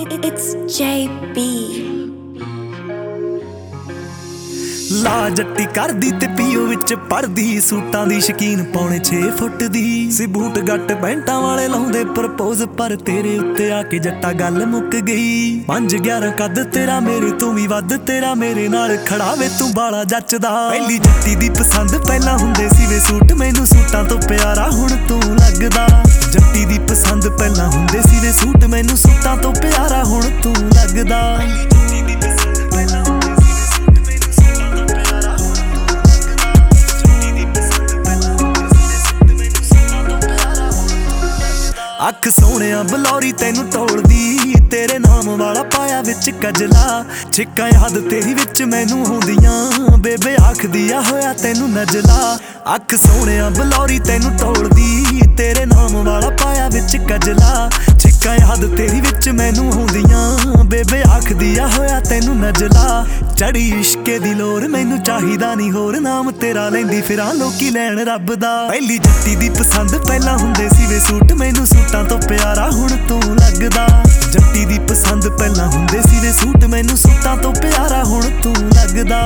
It's JB। ਲਾ ਜੱਟੀ ਕਰਦੀ ਤੇ ਪੀਓ ਵਿੱਚ ਪੜਦੀ, ਸੂਟਾਂ ਦੀ ਸ਼ਕੀਨ ਪੌਣੇ 6 ਫੁੱਟ ਦੀ ਸੀ, ਬੂਟ ਗੱਟ ਪੈਂਟਾਂ ਵਾਲੇ ਲਾਉਂਦੇ ਪ੍ਰਪੋਜ਼, ਪਰ ਤੇਰੇ ਉੱਤੇ ਆ ਕੇ ਜੱਟਾ ਗੱਲ ਮੁੱਕ ਗਈ। 5'11" ਕੱਦ ਤੇਰਾ ਮੇਰੇ ਤੋਂ ਵੀ ਵੱਧ, ਤੇਰਾ ਮੇਰੇ ਨਾਲ ਖੜਾ ਵੇ ਤੂੰ ਬਾਲਾ ਜੱਚਦਾ। ਪਹਿਲੀ ਜੱਟੀ ਦੀ ਪਸੰਦ ਪਹਿਲਾਂ ਹੁੰਦੇ ਸੀ ਵੇ ਸੂਟ, ਮੈਨੂੰ ਸੂਟਾਂ ਤੋਂ ਪਿਆਰਾ ਹੁਣ ਤੂੰ ਲੱਗਦਾ। ਜੱਟੀ ਦੀ ਪਸੰਦ ਪਹਿਲਾਂ ਹੁੰਦੇ ਸੀ ਵੇ ਸੂਟ, ਮੈਨੂੰ ਸੂਟਾਂ ਤੋਂ ਪਿਆਰਾ ਹੁਣ ਤੂੰ ਲੱਗਦਾ। ਅੱਖ ਸੋਹਣਿਆ ਬਲੌਰੀ ਤੈਨੂੰ ਟੋਲਦੀ, ਤੇਰੇ ਨਾਮ ਵਾਲਾ ਪਾਇਆ ਵਿੱਚ ਕਜਲਾ, ਛਿੱਕਾਂ ਯਾਦ ਤੇਰੀ ਵਿੱਚ ਮੈਨੂੰ ਆਉਂਦੀਆਂ, ਬੇਬੇ ਆਖਦੀ ਆ ਹੋਇਆ ਤੈਨੂੰ ਨਜਲਾ। ਅੱਖ ਸੋਹਣਿਆ ਬਲੌਰੀ ਤੈਨੂੰ ਟੋਲਦੀ, ਤੇਰੇ ਨਾਮ ਵਾਲਾ ਪਾਇਆ ਵਿੱਚ ਕਜਲਾ, ਛਿੱਕਾਂ ਯਾਦ ਤੇਰੀ ਵਿੱਚ ਮੈਨੂੰ ਆਉਂਦੀਆਂ, ਬੇਬੇ ਆਖਦੀ ਆ ਹੋਇਆ ਤੈਨੂੰ ਨਜਲਾ। ਚੜੀ ਇਸ਼ਕੇ ਦੀ ਲੋਰ ਮੈਨੂੰ ਚਾਹੀਦਾ ਨਹੀਂ ਹੋਰ, ਨਾਮ ਤੇਰਾ ਲੈਂਦੀ ਫਿਰਾਂ ਲੋਕੀ ਲੈਣ ਰੱਬ ਦਾ। ਪਹਿਲੀ ਜੱਟੀ ਦੀ ਪਸੰਦ ਪਹਿਲਾਂ ਹੁੰਦੇ ਸੀ ਵੇ ਸੂਟ, ਮੈਨੂੰ ਸੂਟਾਂ ਤੋਂ ਪਿਆਰਾ ਹੁਣ ਤੂੰ ਲੱਗਦਾ। ਜੱਟੀ ਦੀ ਪਸੰਦ ਪਹਿਲਾਂ ਹੁੰਦੇ ਸੀ ਵੇ ਸੂਟ, ਮੈਨੂੰ ਸੂਟਾਂ ਤੋਂ ਪਿਆਰਾ ਹੁਣ ਤੂੰ ਲੱਗਦਾ।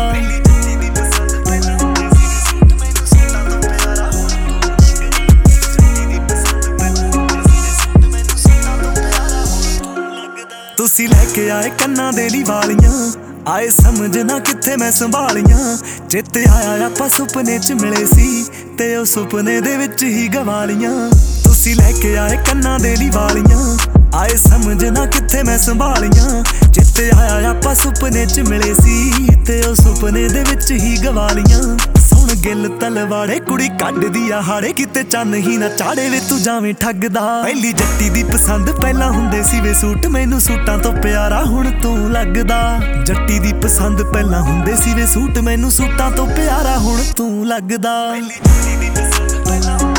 ਤੁਸੀਂ ਲੈ ਕੇ ਆਏ ਕੰਨਾਂ ਦੇ ਲਈ ਵਾਲੀਆਂ, ਆਏ ਸਮਝ ਨਾ ਕਿੱਥੇ ਮੈਂ ਸੰਭਾਲੀਆਂ, ਚੇਤੇ ਆਇਆ ਆਪਾਂ ਸੁਪਨੇ 'ਚ ਮਿਲੇ ਸੀ, ਤੇ ਉਹ ਸੁਪਨੇ ਦੇ ਵਿੱਚ ਹੀ ਗਵਾਲੀਆਂ। ਤੁਸੀਂ ਲੈ ਕੇ ਆਏ ਕੰਨਾਂ ਦੇ ਲਈ ਵਾਲੀਆਂ, ਆਏ ਸਮਝ ਨਾ ਕਿੱਥੇ ਮੈਂ ਸੰਭਾਲੀਆਂ, ਚੇਤੇ ਆਇਆ ਆਪਾਂ ਸੁਪਨੇ 'ਚ ਮਿਲੇ ਸੀ, ਤੇ ਉਹ ਸੁਪਨੇ ਦੇ ਵਿੱਚ ਹੀ ਗਵਾਲੀਆਂ। ਸੁਣ ਗਿੱਲ ਤਲਵਾੜੇ ਕੁੜੀ ਕੱਢਦੀ ਆ ਹਾੜੇ, ਕਿਤੇ ਚੰਨ ਹੀ ਨਾ ਚਾੜੇ ਵੇ ਤੂੰ ਜਾਵੇਂ ਠੱਗਦਾ। ਪਹਿਲੀ ਜੱਟੀ ਦੀ ਪਸੰਦ ਪਹਿਲਾਂ ਹੁੰਦੇ ਸੀ ਵੇ ਸੂਟ, ਮੈਨੂੰ ਸੂਟਾਂ ਤੋਂ ਪਿਆਰਾ ਹੁਣ ਤੂੰ ਲੱਗਦਾ। ਜੱਟੀ ਦੀ ਪਸੰਦ ਪਹਿਲਾਂ ਹੁੰਦੇ ਸੀ ਵੇ ਸੂਟ, ਮੈਨੂੰ ਸੂਟਾਂ ਤੋਂ ਪਿਆਰਾ ਹੁਣ ਤੂੰ ਲੱਗਦਾ। ਪਹਿਲੀ ਜੱਟੀ ਦੀ ਪਸੰਦ ਪਹਿਲਾਂ